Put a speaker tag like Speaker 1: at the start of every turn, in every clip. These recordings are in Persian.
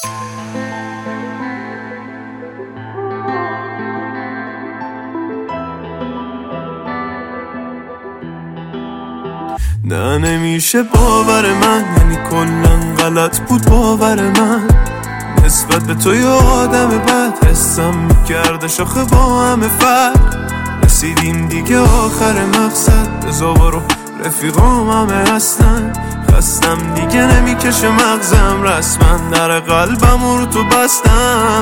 Speaker 1: نه نمیشه باور من، یعنی کلن غلط بود باور من نسبت به تو. یه آدم بد حسم میکرده شاخه با همه فرق. رسیدیم دیگه آخر مقصد، بزا برو رفیقام همه هستن. خستم دیگه نمیکشه مغزم، رسما در قلبم رو تو بستم.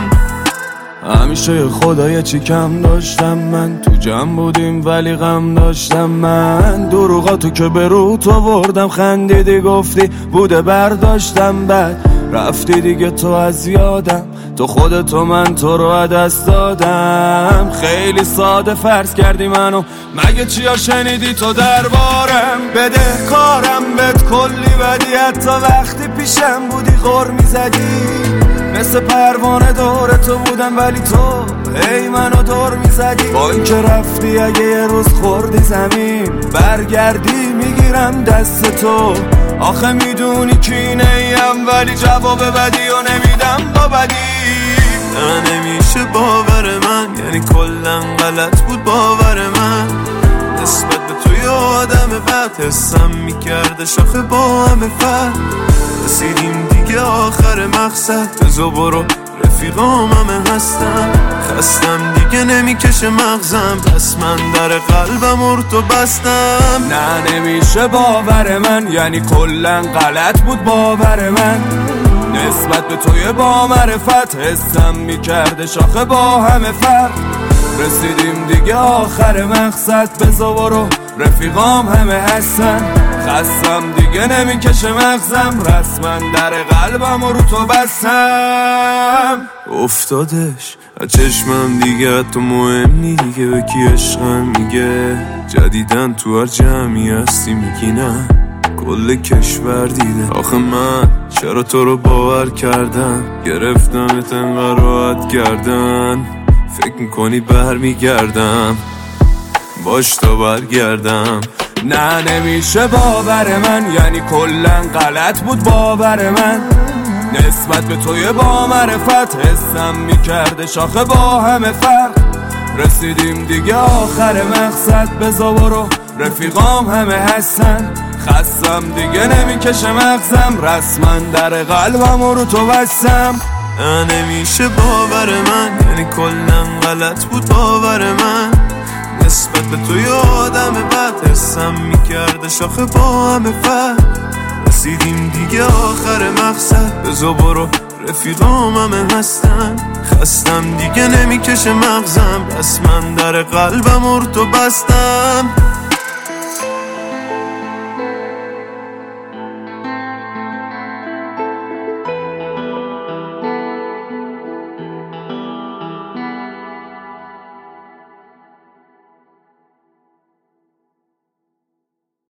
Speaker 2: همیشه خدای چی کم داشتم من، تو جمع بودیم ولی غم داشتم من. دروغاتو که به روت آوردم، خندیدی گفتی بوده برداشتم، بعد رفتی دیگه تو از یادم. تو خودتو من تو رو دست دادم. خیلی ساده فرض کردی منو، مگه چیا شنیدی تو دربارم؟ بده کارم بهت کلی بدی، حتی وقتی پیشم بودی غر میزدی. مثل پروانه دور تو بودم ولی تو ای منو دور میزدی. با این که رفتی اگه یه روز خوردی زمین، برگردی میگیرم دست تو. آخه میدونی کی نیم ولی جواب بدی و نمیدم با بدی.
Speaker 1: نه نمیشه باور من، یعنی کلن غلط بود باور من نسبت به تو. یه آدم بد حسم میکرده شاخه با همه فرق. رسیدیم دیگه آخر مقصد، بزا برو رفیقام همه هستن. خستم دیگه نمیکشه مغزم، پس من در قلبم رو تو بستم.
Speaker 2: نه نمیشه باور من، یعنی کلن غلط بود باور من نسبت به توی با معرفت. حسم میکرده شاخه با همه فرق. رسیدیم دیگه آخر مقصد، بزا برو رفیقام همه هستن. خستم دیگه نمیکشه مغزم، رسما در قلبم رو تو بستم.
Speaker 1: افتادش از چشمم دیگه، تو مهم دیگه به کی عشقم میگه. جدیدن تو هر جمعی هستی میگی نه، کل کشور دیده. آخه من چرا تو رو باور کردم، گرفتمت انقدر راحت کردن. فکر میکنی برمیگردم، باش تا برگردم.
Speaker 2: نه نمیشه باور من، یعنی کلن غلط بود باور من نسبت به توی با معرفت. حسم میکرده شاخه با همه فرق. رسیدیم دیگه آخر مقصد، بزا برو رفیقام همه هستن. خستم دیگه نمیکشه مغزم، رسما در قلبم رو تو بستم.
Speaker 1: نه نمیشه باور من، یعنی کلن غلط بود باور من نسبت به تو. یه آدم بد حسم میکرده شاخه با همه فرق. رسیدیم دیگه آخر مقصد، بزا برو رفیقام همه هستن. خستم دیگه نمیکشه مغزم، پس من در قلبم رو تو بستم.